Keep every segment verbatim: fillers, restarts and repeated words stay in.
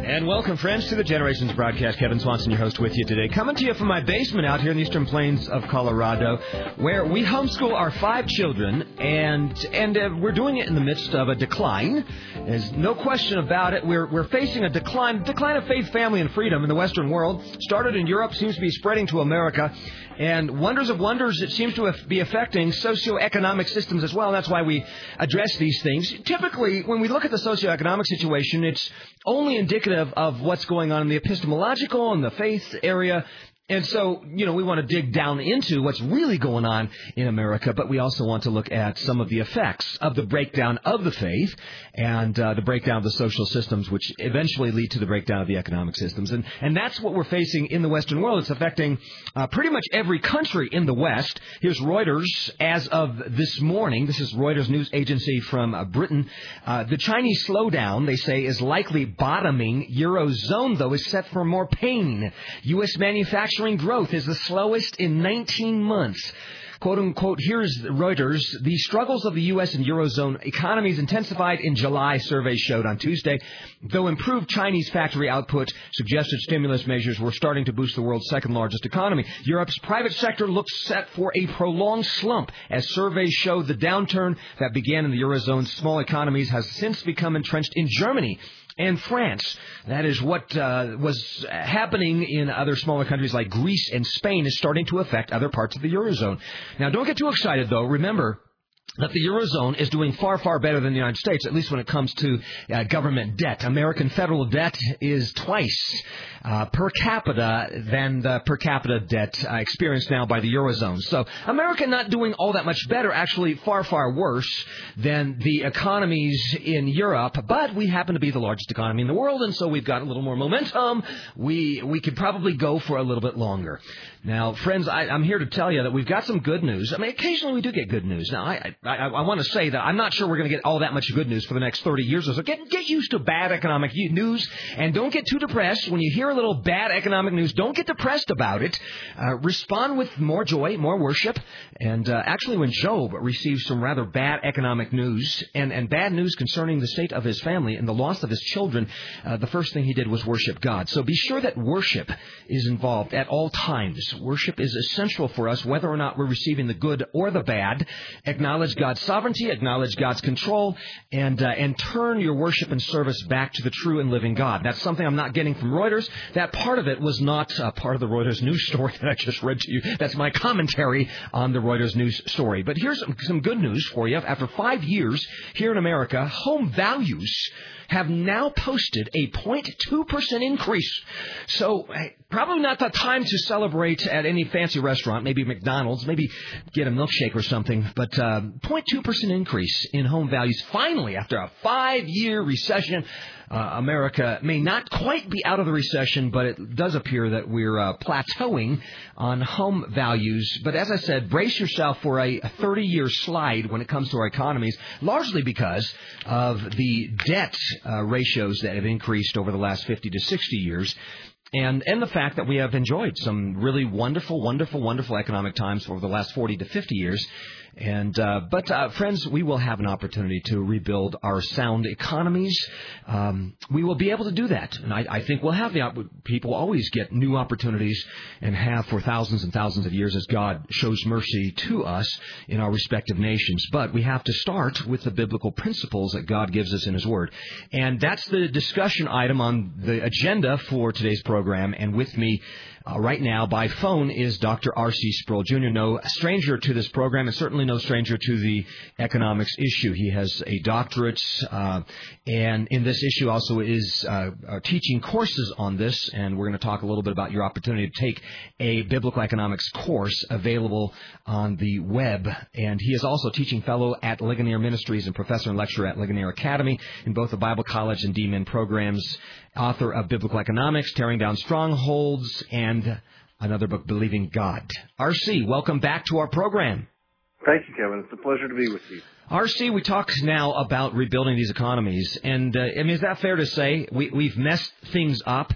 And welcome, friends, to the Generations broadcast. Kevin Swanson, your host, with you today. Coming to you from my basement out here in the eastern plains of Colorado, where we homeschool our five children, and and uh, we're doing it in the midst of a decline. There's no question about it. We're we're facing a decline, decline of faith, family, and freedom in the Western world. Started in Europe, seems to be spreading to America. And wonders of wonders, it seems to be affecting socioeconomic systems as well. And that's why we address these things. Typically, when we look at the socioeconomic situation, it's only indicative of what's going on in the epistemological and the faith area. And so, you know, we want to dig down into what's really going on in America, but we also want to look at some of the effects of the breakdown of the faith and uh, the breakdown of the social systems, which eventually lead to the breakdown of the economic systems. And and that's what we're facing in the Western world. It's affecting uh, pretty much every country in the West. Here's Reuters as of this morning. This is Reuters news agency from uh, Britain. Uh, the Chinese slowdown, they say, is likely bottoming. Eurozone, though, is set for more pain. U S manufacturing growth is the slowest in nineteen months. Quote unquote, here's Reuters. The struggles of the U S and Eurozone economies intensified in July, surveys showed on Tuesday. Though improved Chinese factory output suggested stimulus measures were starting to boost the world's second largest economy. Europe's private sector looks set for a prolonged slump as surveys show the downturn that began in the Eurozone's small economies has since become entrenched in Germany and France. That is what uh, was happening in other smaller countries like Greece and Spain is starting to affect other parts of the Eurozone. Now, don't get too excited, though. Remember that the Eurozone is doing far, far better than the United States, at least when it comes to uh, government debt. American federal debt is twice uh, per capita than the per capita debt uh, experienced now by the Eurozone. So America not doing all that much better, actually far, far worse than the economies in Europe. But we happen to be the largest economy in the world, and so we've got a little more momentum. We we could probably go for a little bit longer. Now, friends, I, I'm here to tell you that we've got some good news. I mean, occasionally we do get good news. Now, I I, I want to say that I'm not sure we're going to get all that much good news for the next thirty years or so. Get, get used to bad economic news, and don't get too depressed. When you hear a little bad economic news, don't get depressed about it. Uh, respond with more joy, more worship. And uh, actually, when Job received some rather bad economic news and, and bad news concerning the state of his family and the loss of his children, uh, the first thing he did was worship God. So be sure that worship is involved at all times. Worship is essential for us, whether or not we're receiving the good or the bad. Acknowledge God's sovereignty, acknowledge God's control, and uh, and turn your worship and service back to the true and living God. That's something I'm not getting from Reuters. That part of it was not uh, part of the Reuters news story that I just read to you. That's my commentary on the Reuters news story. But here's some, some good news for you. After five years here in America, home values have now posted a zero point two percent increase. So probably not the time to celebrate at any fancy restaurant, maybe McDonald's, maybe get a milkshake or something, but uh, zero point two percent increase in home values. Finally, after a five-year recession, uh, America may not quite be out of the recession, but it does appear that we're uh, plateauing on home values. But as I said, brace yourself for a thirty-year slide when it comes to our economies, largely because of the debt uh, ratios that have increased over the last fifty to sixty years. And and the fact that we have enjoyed some really wonderful, wonderful, wonderful economic times over the last forty to fifty years. And uh, but, uh, friends, we will have an opportunity to rebuild our sound economies. Um, we will be able to do that. And I, I think we'll have the op- people always get new opportunities and have for thousands and thousands of years as God shows mercy to us in our respective nations. But we have to start with the biblical principles that God gives us in His Word. And that's the discussion item on the agenda for today's program. And with me Uh, right now, by phone, is Doctor R C Sproul Junior No stranger to this program, and certainly no stranger to the economics issue. He has a doctorate, uh, and in this issue also is uh, uh, teaching courses on this, and we're going to talk a little bit about your opportunity to take a biblical economics course available on the web. And he is also teaching fellow at Ligonier Ministries and professor and lecturer at Ligonier Academy in both the Bible College and D Min programs. Author of Biblical Economics, Tearing Down Strongholds, and another book, Believing God. R C, welcome back to our program. Thank you, Kevin. It's a pleasure to be with you. R C, we talked now about rebuilding these economies. And, uh, I mean, is that fair to say? We, we've messed things up,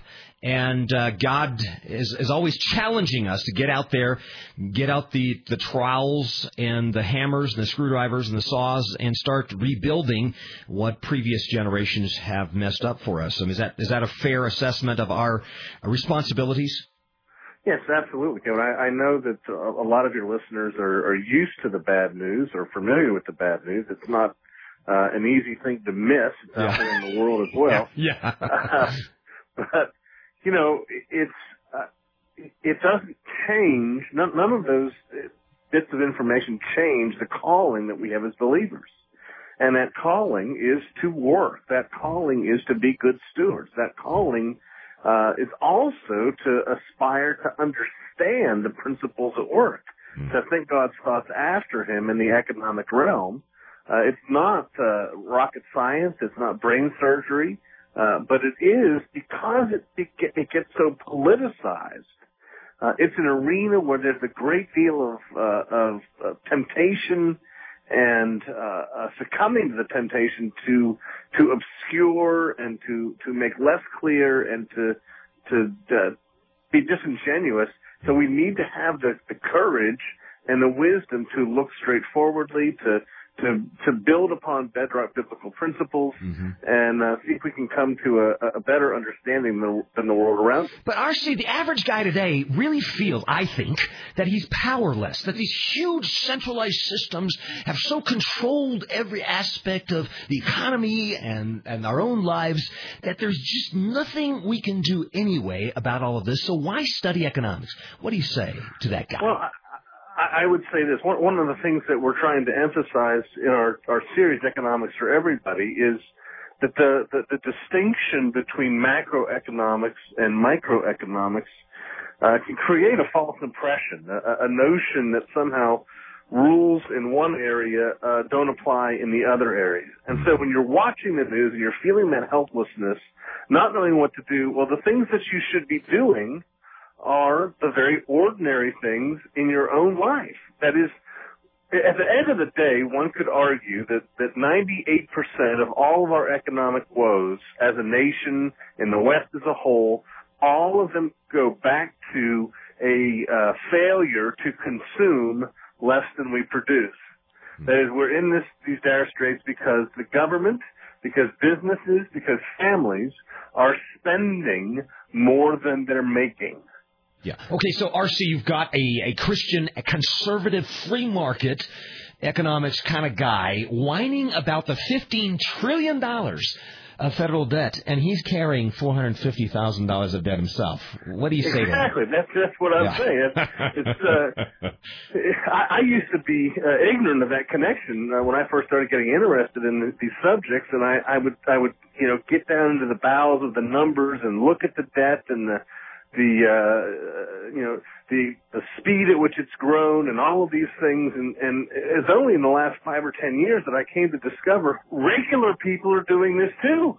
And uh, God is, is always challenging us to get out there, get out the, the trowels and the hammers and the screwdrivers and the saws and start rebuilding what previous generations have messed up for us. So is that is that a fair assessment of our responsibilities? Yes, absolutely, Kevin. I, I know that a lot of your listeners are, are used to the bad news or familiar with the bad news. It's not uh, an easy thing to miss. It's out there in the world as well. Yeah. uh, but, you know, it's uh, it doesn't change. None, none of those bits of information change the calling that we have as believers. And that calling is to work. That calling is to be good stewards. That calling Uh, is also to aspire to understand the principles at work, mm. to think God's thoughts after him in the economic realm. Uh, it's not uh, rocket science. It's not brain surgery. Uh, but it is because it, it, it gets so politicized. Uh, it's an arena where there's a great deal of, uh, of uh, temptation and uh, uh, succumbing to the temptation to to obscure and to, to make less clear and to to uh, be disingenuous. So we need to have the, the courage and the wisdom to look straightforwardly, to to to build upon bedrock biblical principles, mm-hmm. and uh, see if we can come to a, a better understanding than, than the world around us. But R C, the average guy today really feels, I think, that he's powerless, that these huge centralized systems have so controlled every aspect of the economy and, and our own lives that there's just nothing we can do anyway about all of this. So why study economics? What do you say to that guy? Well, I, I would say this. One, one of the things that we're trying to emphasize in our, our series, Economics for Everybody, is that the, the, the distinction between macroeconomics and microeconomics uh, can create a false impression, a, a notion that somehow rules in one area uh, don't apply in the other areas. And so when you're watching the news and you're feeling that helplessness, not knowing what to do, well, the things that you should be doing are the very ordinary things in your own life. That is, at the end of the day, one could argue that, that ninety-eight percent of all of our economic woes as a nation, in the West as a whole, all of them go back to a uh, failure to consume less than we produce. That is, we're in this, these dire straits because the government, because businesses, because families are spending more than they're making. Yeah. Okay, so R C, you've got a, a Christian, a conservative, free market economics kind of guy whining about the fifteen trillion dollars of federal debt, and he's carrying four hundred fifty thousand dollars of debt himself. What do you say exactly. to him? That's that's what I'm yeah. saying. It's, it's, uh, I, I used to be uh, ignorant of that connection uh, when I first started getting interested in the, these subjects, and I, I would I would you know get down into the bowels of the numbers and look at the debt and the the uh, you know the the speed at which it's grown and all of these things, and, and it's only in the last five or ten years that I came to discover regular people are doing this too.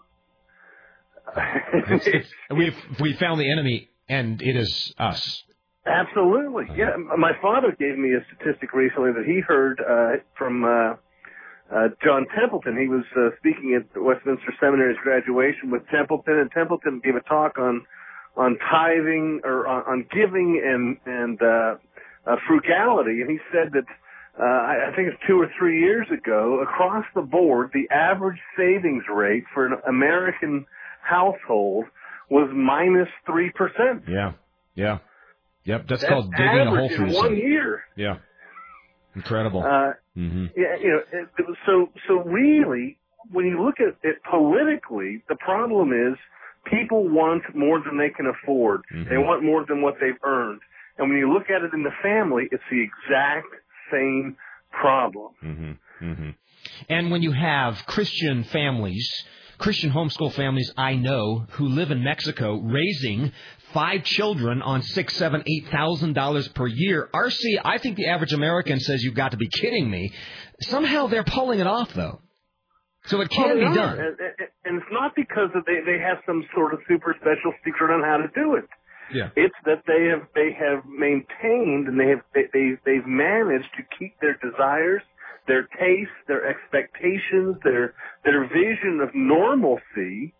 it's, it's, we've we found the enemy, and it is us. Absolutely, yeah. My father gave me a statistic recently that he heard uh, from uh, uh, John Templeton. He was uh, speaking at Westminster Seminary's graduation with Templeton, and Templeton gave a talk on. on tithing or on, on giving and and uh, uh, frugality, and he said that uh, I, I think it's two or three years ago, across the board, the average savings rate for an American household was minus three percent. Yeah, yeah, yep. That's, That's called digging a hole for yourself. In one year. Yeah, incredible. Uh, mm-hmm. Yeah, you know, it, it was so so really, when you look at it politically, the problem is. People want more than they can afford. Mm-hmm. They want more than what they've earned. And when you look at it in the family, it's the exact same problem. Mm-hmm. Mm-hmm. And when you have Christian families, Christian homeschool families I know who live in Mexico raising five children on six, seven, eight thousand dollars per year, R C, I think the average American says you've got to be kidding me. Somehow they're pulling it off, though. So it can well, be done. And, and it's not because of they, they have some sort of super special secret on how to do it. Yeah. It's that they have they have maintained and they have they, they they've managed to keep their desires, their tastes, their expectations, their their vision of normalcy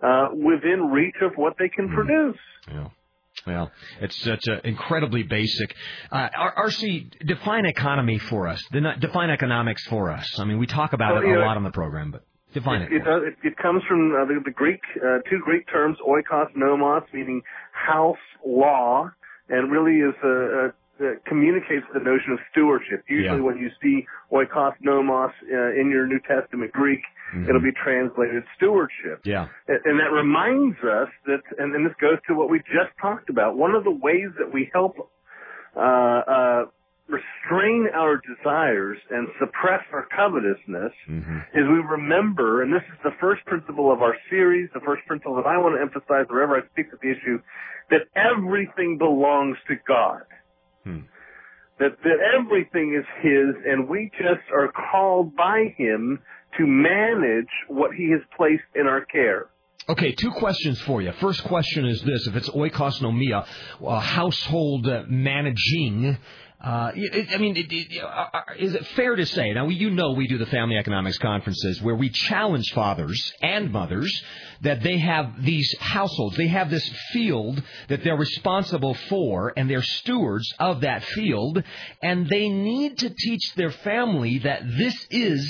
uh, within reach of what they can mm. produce. Yeah. Well, it's such a incredibly basic. Uh, R C, define economy for us. Define economics for us. I mean, we talk about well, it a know, lot on the program, but define it. It, it, does, it, it comes from uh, the, the Greek, uh, two Greek terms, oikos, nomos, meaning house, law, and really is a, a Uh, communicates the notion of stewardship. Usually yeah. when you see oikos nomos uh, in your New Testament Greek, mm-hmm. it'll be translated stewardship. Yeah. And, and that reminds us that, and, and this goes to what we just talked about, one of the ways that we help uh, uh, restrain our desires and suppress our covetousness mm-hmm. is we remember, and this is the first principle of our series, the first principle that I want to emphasize wherever I speak of the issue, that everything belongs to God. Hmm. That, that everything is His, and we just are called by Him to manage what He has placed in our care. Okay, two questions for you. First question is this. If it's oikosnomia, uh, household uh, managing, uh, it, I mean, it, it, uh, is it fair to say, now you know we do the family economics conferences where we challenge fathers and mothers that they have these households, they have this field that they're responsible for, and they're stewards of that field, and they need to teach their family that this is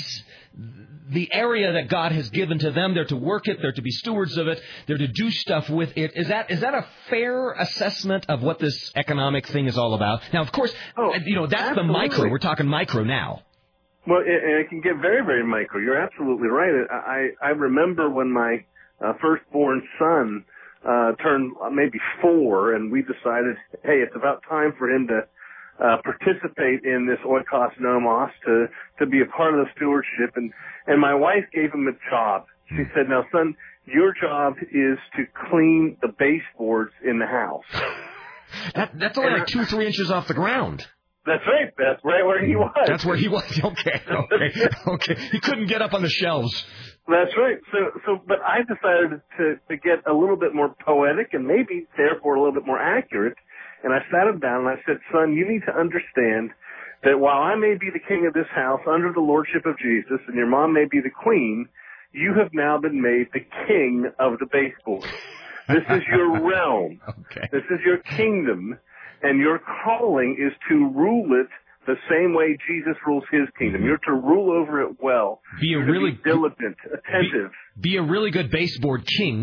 the area that God has given to them. They're to work it, they're to be stewards of it, they're to do stuff with it. Is that is that a fair assessment of what this economic thing is all about? Now, of course, oh, you know, that's absolutely. The micro. We're talking micro now. Well, it, it can get very, very micro. You're absolutely right. I, I remember when my Uh, firstborn son uh, turned maybe four, and we decided, hey, it's about time for him to uh, participate in this oikos nomos, to to be a part of the stewardship. And and my wife gave him a job. She said, "Now, son, your job is to clean the baseboards in the house." that that's only and like two, three inches off the ground. That's right. That's right where he was. That's where he was. Okay. Okay. Okay. He couldn't get up on the shelves. That's right. So, so, but I decided to, to get a little bit more poetic and maybe therefore a little bit more accurate. And I sat him down and I said, "Son, you need to understand that while I may be the king of this house under the lordship of Jesus and your mom may be the queen, you have now been made the king of the baseboard. This is your realm. Okay. This is your kingdom, and your calling is to rule it the same way Jesus rules His kingdom. You're to rule over it well. Be a You're really be diligent, attentive. Be, be a really good baseboard king,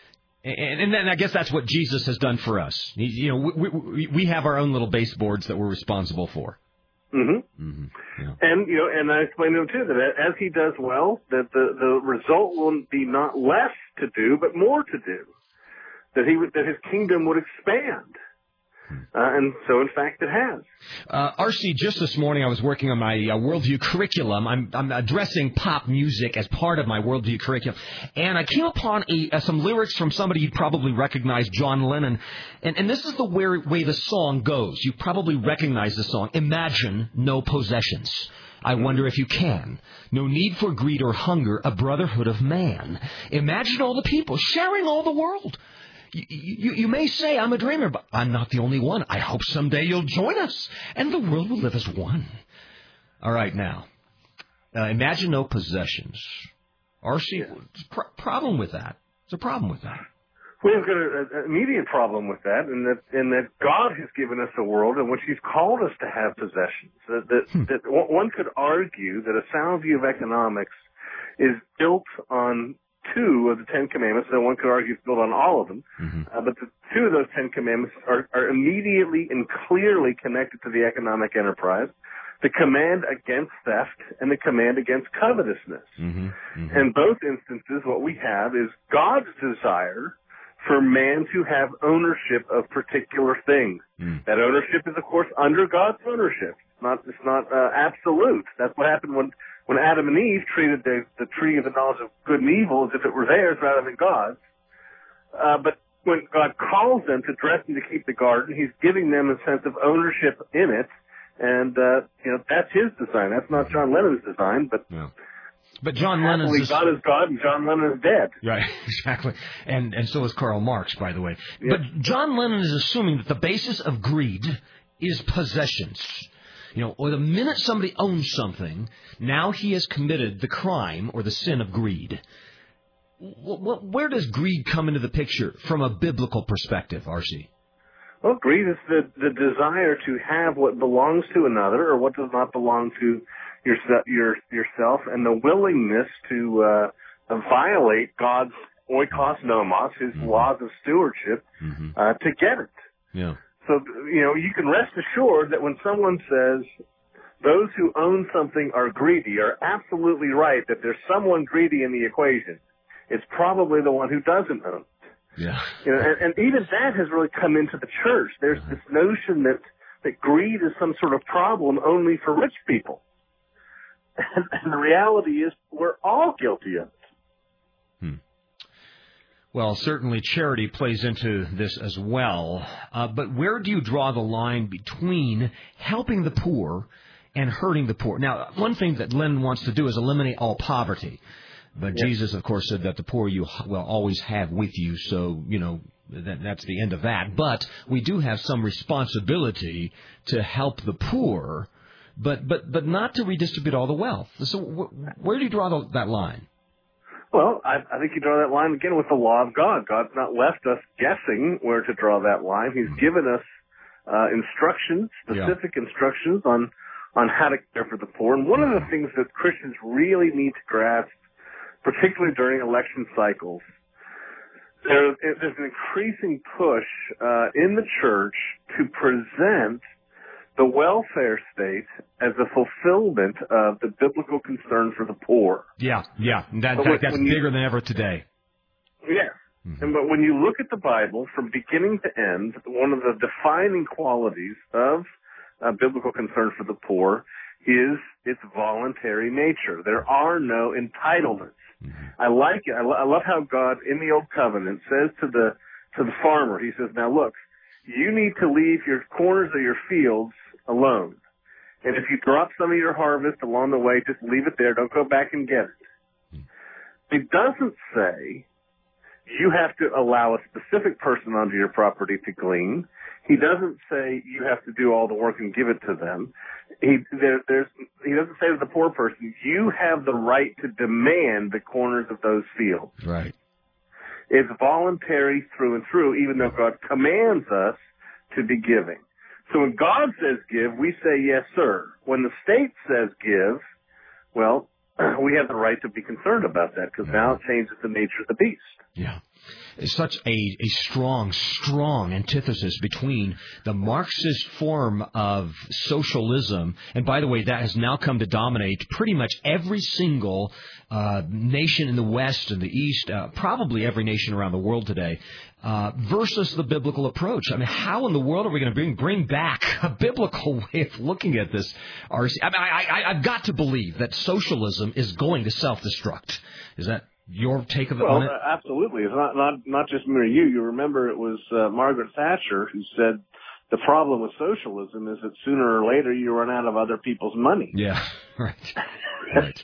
and, and then I guess that's what Jesus has done for us. You know, we, we, we have our own little baseboards that we're responsible for. Mm-hmm. Mm-hmm. Yeah. And you know, and I explained to him too that as he does well, that the the result will be not less to do, but more to do. That he would, that his kingdom would expand. Uh, and so, in fact, it has. Uh, R C, just this morning I was working on my uh, Worldview curriculum. I'm, I'm addressing pop music as part of my Worldview curriculum. And I came upon a, uh, some lyrics from somebody you'd probably recognize, John Lennon. And, and this is the way, way the song goes. You probably recognize the song. Imagine no possessions. I wonder if you can. No need for greed or hunger, a brotherhood of man. Imagine all the people sharing all the world. You, you, you may say I'm a dreamer, but I'm not the only one. I hope someday you'll join us, and the world will live as one. All right, now, uh, imagine no possessions. R C, pr- problem with that. There's a problem with that. We've got an immediate problem with that, in that in that God has given us a world in which He's called us to have possessions. That, that, hmm. that one could argue that a sound view of economics is built on two of the Ten Commandments, and one could argue it's built on all of them, mm-hmm. uh, but the two of those Ten Commandments are, are immediately and clearly connected to the economic enterprise, the command against theft and the command against covetousness. Mm-hmm. Mm-hmm. In both instances, what we have is God's desire for man to have ownership of particular things. Mm. That ownership is, of course, under God's ownership. It's not, it's not uh, absolute. That's what happened when When Adam and Eve treated the, the tree of the knowledge of good and evil as if it were theirs rather than God's. Uh, but when God calls them to dress and to keep the garden, He's giving them a sense of ownership in it. And, uh, you know, that's His design. That's not John Lennon's design, but... Yeah. But John Lennon's... Is, God is God and John Lennon is dead. Right, exactly. And and so is Karl Marx, by the way. Yeah. But John Lennon is assuming that the basis of greed is possessions. You know, or the minute somebody owns something, now he has committed the crime or the sin of greed. Where does greed come into the picture from a biblical perspective, R C? Well, greed is the, the desire to have what belongs to another or what does not belong to your, your, yourself, and the willingness to uh, violate God's oikos nomos, his mm-hmm. laws of stewardship, mm-hmm. uh, to get it. Yeah. So, you know, you can rest assured that when someone says those who own something are greedy, are absolutely right that there's someone greedy in the equation. It's probably the one who doesn't own. Yeah. You know, and, and even that has really come into the church. There's uh-huh. this notion that, that greed is some sort of problem only for rich people. And, and the reality is we're all guilty of it. Hmm. Well, certainly charity plays into this as well. Uh, but where do you draw the line between helping the poor and hurting the poor? Now, one thing that Len wants to do is eliminate all poverty. But yes. Jesus, of course, said that the poor you will always have with you, so, you know, that, that's the end of that. But we do have some responsibility to help the poor, but but, but not to redistribute all the wealth. So wh- where do you draw the, that line? Well, I, I think you draw that line, again, with the law of God. God's not left us guessing where to draw that line. He's mm-hmm. given us uh, instructions, specific yeah. instructions on, on how to care for the poor. And one of the things that Christians really need to grasp, particularly during election cycles, there, there's an increasing push uh, in the church to present the welfare state as a fulfillment of the biblical concern for the poor. Yeah, yeah. That, in fact, that's you, bigger than ever today. Yeah. Mm-hmm. And, but when you look at the Bible from beginning to end, one of the defining qualities of uh, biblical concern for the poor is its voluntary nature. There are no entitlements. Mm-hmm. I like it. I, lo- I love how God in the Old Covenant says to the to the farmer, he says, now look, you need to leave your corners of your fields alone. And if you drop some of your harvest along the way, just leave it there. Don't go back and get it. Mm-hmm. It doesn't say you have to allow a specific person onto your property to glean. He doesn't say you have to do all the work and give it to them. He, there, there's, he doesn't say to the poor person, you have the right to demand the corners of those fields. Right. It's voluntary through and through, even though God commands us to be giving. So when God says give, we say yes, sir. When the state says give, well, we have the right to be concerned about that because now it changes the nature of the beast. Yeah. It's such a, a strong, strong antithesis between the Marxist form of socialism, and by the way, that has now come to dominate pretty much every single uh, nation in the West and the East, uh, probably every nation around the world today, uh, versus the biblical approach. I mean, how in the world are we going to bring bring back a biblical way of looking at this? R C? I mean, I, I, I've got to believe that socialism is going to self-destruct. Is that your take of it well, on it? Uh, absolutely. It's not, not, not just me or you. You remember it was uh, Margaret Thatcher who said the problem with socialism is that sooner or later you run out of other people's money. Yeah, right. right.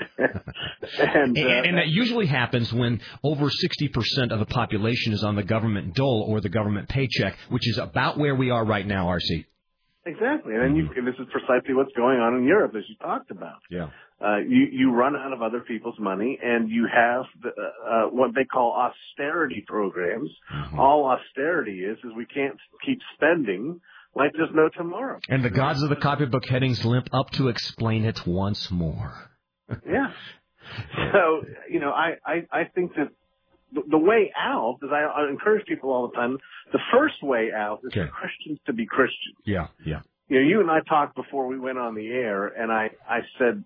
and, uh, and, and that usually happens when over sixty percent of the population is on the government dole or the government paycheck, which is about where we are right now, R C. Exactly. And then you, this is precisely what's going on in Europe, as you talked about. Yeah. Uh, you, you run out of other people's money, and you have the, uh, what they call austerity programs. Mm-hmm. All austerity is, is we can't keep spending like there's no tomorrow. And the gods of the copybook headings limp up to explain it once more. Yeah. So, you know, I, I, I think that the, the way out, as I, I encourage people all the time, the first way out is okay. for Christians to be Christians. Yeah, yeah. You know, you and I talked before we went on the air, and I, I said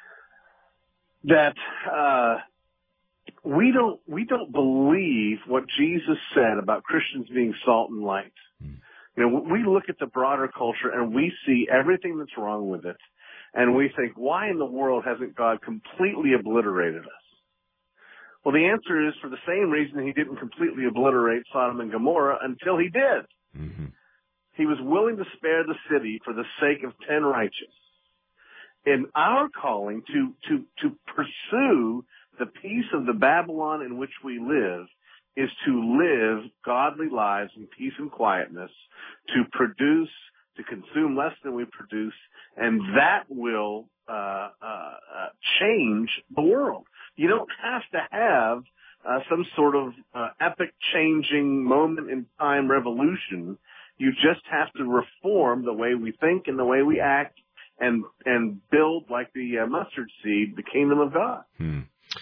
that uh we don't we don't believe what Jesus said about Christians being salt and light. Mm. You know, we look at the broader culture and we see everything that's wrong with it, and we think, why in the world hasn't God completely obliterated us? Well, the answer is for the same reason he didn't completely obliterate Sodom and Gomorrah until he did. Mm-hmm. He was willing to spare the city for the sake of ten righteous. In our calling to, to, to pursue the peace of the Babylon in which we live is to live godly lives in peace and quietness, to produce, to consume less than we produce, and that will uh, uh, uh, change the world. You don't have to have uh, some sort of uh, epic-changing moment-in-time revolution. You just have to reform the way we think and the way we act, and and build, like the uh, mustard seed, the kingdom of God. Hmm.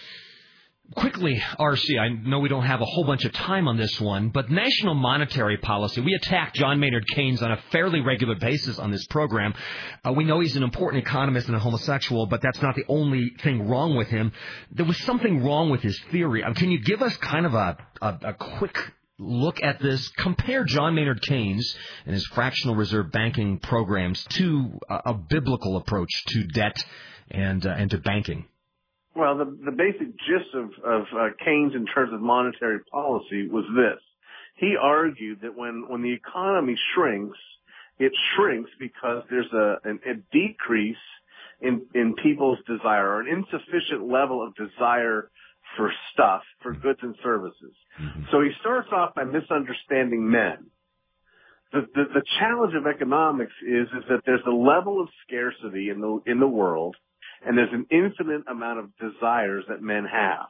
Quickly, R C, I know we don't have a whole bunch of time on this one, but national monetary policy. We attack John Maynard Keynes on a fairly regular basis on this program. Uh, we know he's an important economist and a homosexual, but that's not the only thing wrong with him. There was something wrong with his theory. Um, can you give us kind of a, a, a quick look at this? Compare John Maynard Keynes and his fractional reserve banking programs to a, a biblical approach to debt and uh, and to banking. Well, the, the basic gist of, of uh, Keynes in terms of monetary policy was this. He argued that when, when the economy shrinks, it shrinks because there's a, an, a decrease in, in people's desire, or an insufficient level of desire for stuff, for goods and services. Mm-hmm. So he starts off by misunderstanding men. The, the, the challenge of economics is, is that there's a level of scarcity in the, in the world, and there's an infinite amount of desires that men have.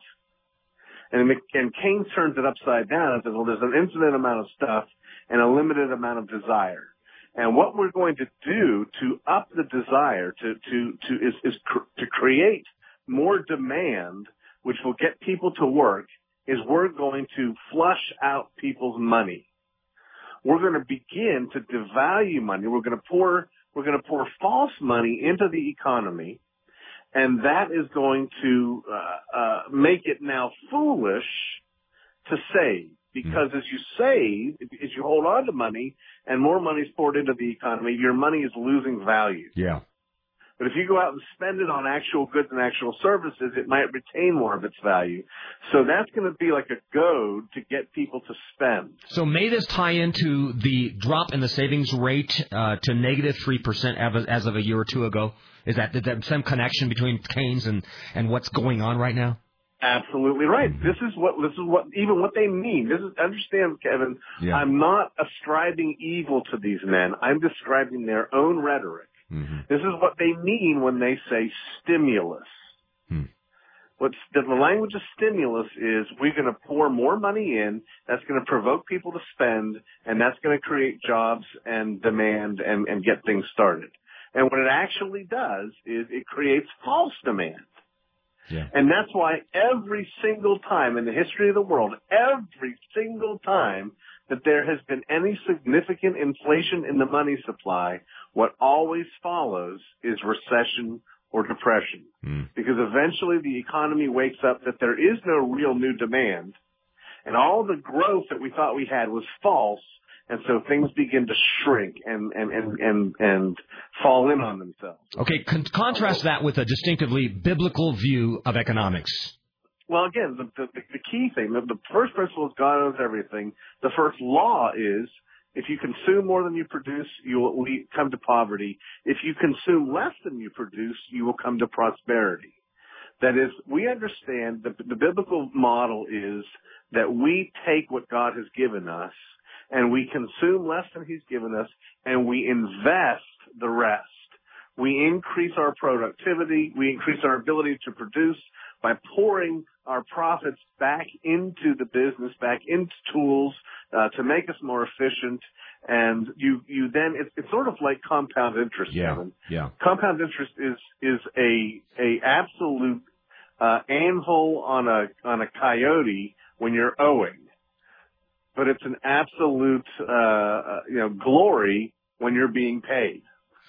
And, and Keynes turns it upside down and says, well, there's an infinite amount of stuff and a limited amount of desire. And what we're going to do to up the desire, to, to, to, is, is cr- to create more demand, which will get people to work, is we're going to flush out people's money. We're going to begin to devalue money. We're going to pour, we're going to pour false money into the economy. And that is going to uh, uh, make it now foolish to save. Because as you save, as you hold on to money and more money is poured into the economy, your money is losing value. Yeah. But if you go out and spend it on actual goods and actual services, it might retain more of its value. So that's going to be like a goad to get people to spend. So may this tie into the drop in the savings rate uh, to negative three percent as of a year or two ago? Is that, is that some connection between Keynes and, and what's going on right now? Absolutely right. This is what this is what even what they mean. This is understand, Kevin. Yeah. I'm not ascribing evil to these men. I'm describing their own rhetoric. Mm-hmm. This is what they mean when they say stimulus. Hmm. What's the, the language of stimulus is we're going to pour more money in. That's going to provoke people to spend, and that's going to create jobs and demand and, and get things started. And what it actually does is it creates false demand. Yeah. And that's why every single time in the history of the world, every single time that there has been any significant inflation in the money supply, what always follows is recession or depression. Mm. Because eventually the economy wakes up that there is no real new demand, and all the growth that we thought we had was false. And so things begin to shrink and, and, and, and, and fall in on themselves. Okay, con- contrast that with a distinctively biblical view of economics. Well, again, the, the, the key thing, the, the first principle is God owns everything. The first law is if you consume more than you produce, you will come to poverty. If you consume less than you produce, you will come to prosperity. That is, we understand the, the biblical model is that we take what God has given us, and we consume less than he's given us, and we invest the rest. We increase our productivity. We increase our ability to produce by pouring our profits back into the business, back into tools uh, to make us more efficient. And you, you then, it's, it's sort of like compound interest, yeah, Kevin. Yeah. Compound interest is, is a, a absolute uh, anvil on a, on a coyote when you're owing. But it's an absolute, uh, you know, glory when you're being paid.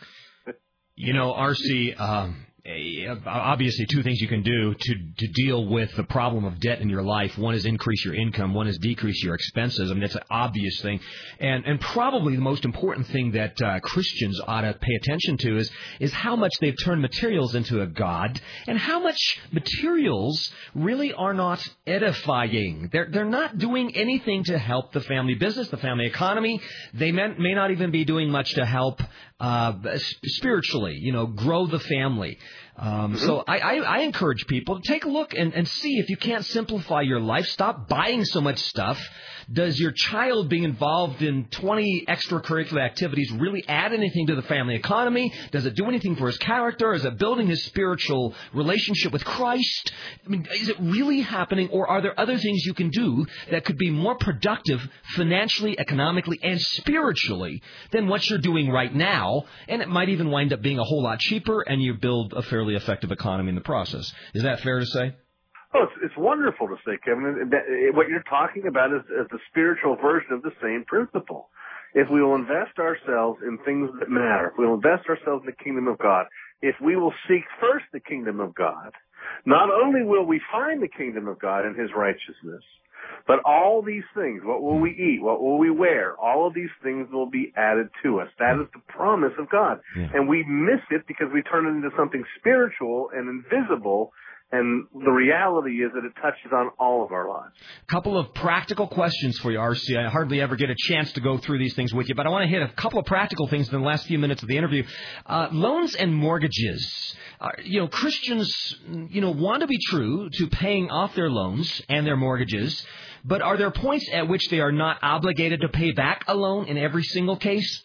You know, R C, um, obviously two things you can do to, to deal with the problem of debt in your life. One is increase your income. One is decrease your expenses. I mean, that's an obvious thing. And and probably the most important thing that uh, Christians ought to pay attention to is, is how much they've turned materials into a god and how much materials really are not edifying. They're, they're not doing anything to help the family business, the family economy. They may, may not even be doing much to help uh, spiritually, you know, grow the family. Um, mm-hmm. So I, I, I encourage people to take a look and, and see if you can't simplify your life. Stop buying so much stuff. Does your child being involved in twenty extracurricular activities really add anything to the family economy? Does it do anything for his character? Is it building his spiritual relationship with Christ? I mean, is it really happening, or are there other things you can do that could be more productive financially, economically, and spiritually than what you're doing right now? And it might even wind up being a whole lot cheaper, and you build a fairly effective economy in the process. Is that fair to say? Oh, it's, it's wonderful to say, Kevin. What you're talking about is, is the spiritual version of the same principle. If we will invest ourselves in things that matter, if we will invest ourselves in the kingdom of God, if we will seek first the kingdom of God, not only will we find the kingdom of God and his righteousness, but all these things, what will we eat, what will we wear, all of these things will be added to us. That is the promise of God. Yeah. And we miss it because we turn it into something spiritual and invisible. And the reality is that it touches on all of our lives. A couple of practical questions for you, R C. I hardly ever get a chance to go through these things with you, but I want to hit a couple of practical things in the last few minutes of the interview. Uh, loans and mortgages. Uh, you know, Christians, you know, want to be true to paying off their loans and their mortgages, but are there points at which they are not obligated to pay back a loan in every single case?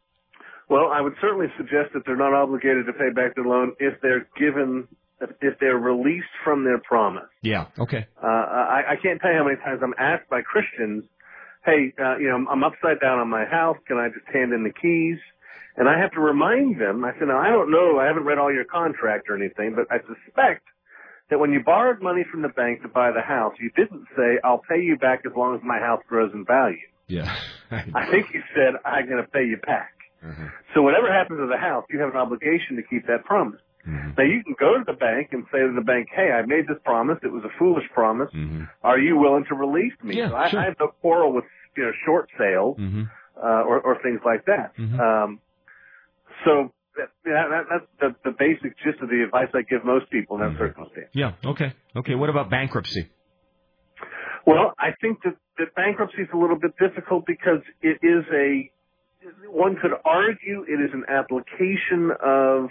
Well, I would certainly suggest that they're not obligated to pay back their loan if they're given... if they're released from their promise. Yeah, okay. Uh, I, I can't tell you how many times I'm asked by Christians, hey, uh, you know, I'm upside down on my house. Can I just hand in the keys? And I have to remind them. I said, no, I don't know. I haven't read all your contract or anything, but I suspect that when you borrowed money from the bank to buy the house, you didn't say, I'll pay you back as long as my house grows in value. Yeah. I think you said, I'm going to pay you back. Mm-hmm. So whatever happens to the house, you have an obligation to keep that promise. Mm-hmm. Now, you can go to the bank and say to the bank, hey, I made this promise. It was a foolish promise. Mm-hmm. Are you willing to release me? Yeah, so I, sure. I have no quarrel with, you know, short sales mm-hmm. uh, or, or things like that. Mm-hmm. Um, so that, that, that's the, the basic gist of the advice I give most people in that mm-hmm. circumstance. Yeah, okay. Okay, what about bankruptcy? Well, I think that, that bankruptcy is a little bit difficult because it is a, one could argue it is an application of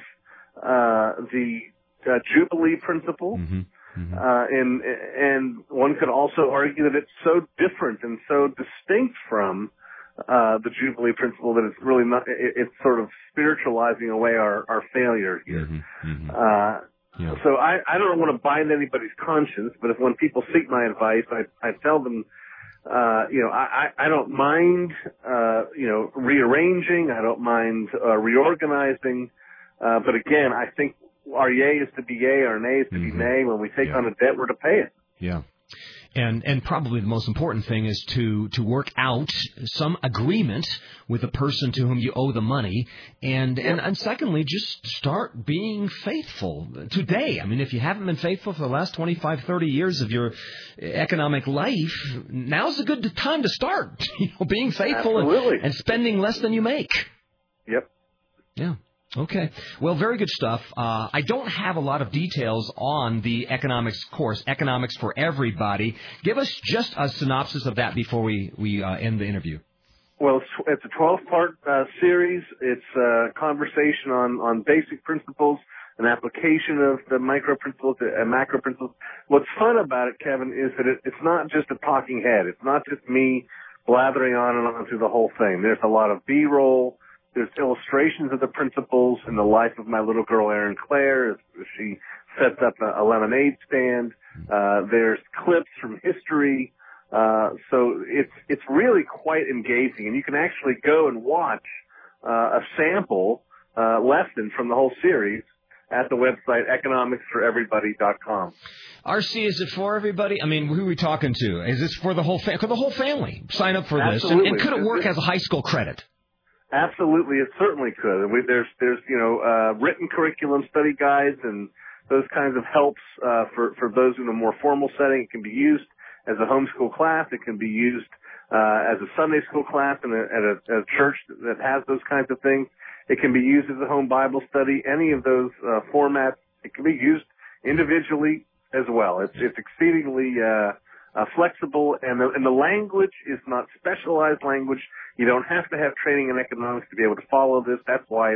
Uh, the uh, Jubilee principle, mm-hmm. Mm-hmm. Uh, and and one could also argue that it's so different and so distinct from uh, the Jubilee principle that it's really not. It, it's sort of spiritualizing away our, our failure here. Mm-hmm. Mm-hmm. Uh, yeah. So I, I don't want to bind anybody's conscience, but if when people seek my advice, I I tell them. Uh, you know, I, I don't mind, uh, you know, rearranging. I don't mind uh, reorganizing. Uh, but again, I think our yea is to be yea, our nay is to mm-hmm. be nay. When we take yeah. on a debt, we're to pay it. Yeah. And and probably the most important thing is to, to work out some agreement with the person to whom you owe the money. And, and, and secondly, just start being faithful today. I mean, if you haven't been faithful for the last twenty-five, thirty years of your economic life, now's a good time to start, you know, being faithful and, and spending less than you make. Yep. Yeah. Okay. Well, very good stuff. Uh, I don't have a lot of details on the economics course, Economics for Everybody. Give us just a synopsis of that before we, we uh, end the interview. Well, it's, it's a twelve-part uh, series. It's a conversation on, on basic principles, an application of the micro principles and macro principles. What's fun about it, Kevin, is that it, it's not just a talking head. It's not just me blathering on and on through the whole thing. There's a lot of B-roll. There's illustrations of the principles in the life of my little girl, Erin Claire, as she sets up a, a lemonade stand. Uh, there's clips from history. Uh, so it's, it's really quite engaging. And you can actually go and watch, uh, a sample, uh, lesson from the whole series at the website economics for everybody dot com. R C, is it for everybody? I mean, who are we talking to? Is this for the whole family? Could the whole family sign up for Absolutely. this? And, and could it work as a high school credit? Absolutely, it certainly could. We, there's, there's, you know, uh, written curriculum study guides and those kinds of helps uh, for for those in a more formal setting. It can be used as a homeschool class. It can be used uh, as a Sunday school class in a, at, a, at a church that has those kinds of things. It can be used as a home Bible study. Any of those uh, formats. It can be used individually as well. It's it's exceedingly uh, uh, flexible, and the, and the language is not specialized language. You don't have to have training in economics to be able to follow this. That's why it's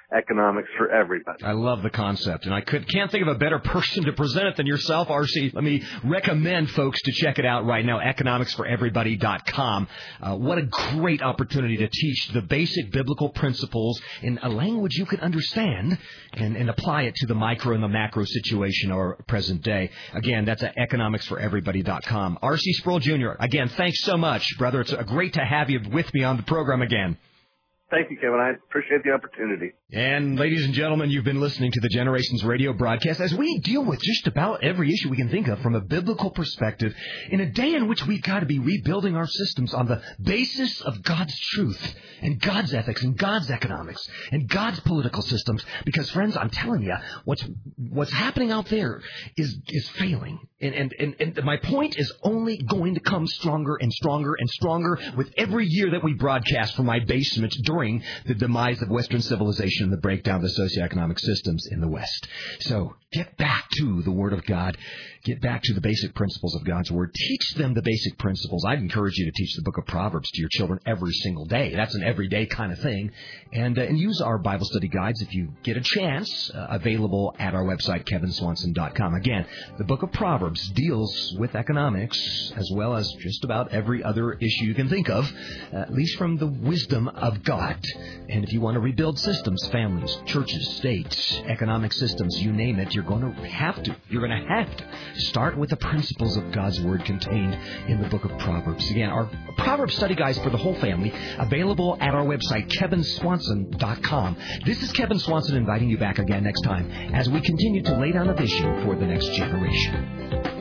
economics for everybody. I love the concept, and I could, can't think of a better person to present it than yourself, R C. Let me recommend folks to check it out right now, economics for everybody dot com. Uh, what a great opportunity to teach the basic biblical principles in a language you can understand and, and apply it to the micro and the macro situation or present day. Again, that's at economics for everybody dot com. R C Sproul Junior, again, thanks so much, brother. It's great to have you with me on the program again. Thank you, Kevin. I appreciate the opportunity. And ladies and gentlemen, you've been listening to the Generations Radio broadcast as we deal with just about every issue we can think of from a biblical perspective in a day in which we've got to be rebuilding our systems on the basis of God's truth and God's ethics and God's economics and God's political systems. Because, friends, I'm telling you, what's what's happening out there is is failing. And, and, and, and my point is only going to come stronger and stronger and stronger with every year that we broadcast from my basement during the demise of Western civilization and the breakdown of the socioeconomic systems in the West. So get back to the Word of God. Get back to the basic principles of God's Word. Teach them the basic principles. I'd encourage you to teach the book of Proverbs to your children every single day. That's an everyday kind of thing. And, uh, and use our Bible study guides if you get a chance, uh, available at our website, kevin swanson dot com. Again, the book of Proverbs deals with economics as well as just about every other issue you can think of, uh, at least from the wisdom of God. And if you want to rebuild systems, families, churches, states, economic systems, you name it, you're going to have to. You're going to have to start with the principles of God's Word contained in the book of Proverbs. Again, our Proverbs study guides for the whole family, available at our website, kevin swanson dot com. This is Kevin Swanson inviting you back again next time as we continue to lay down a vision for the next generation.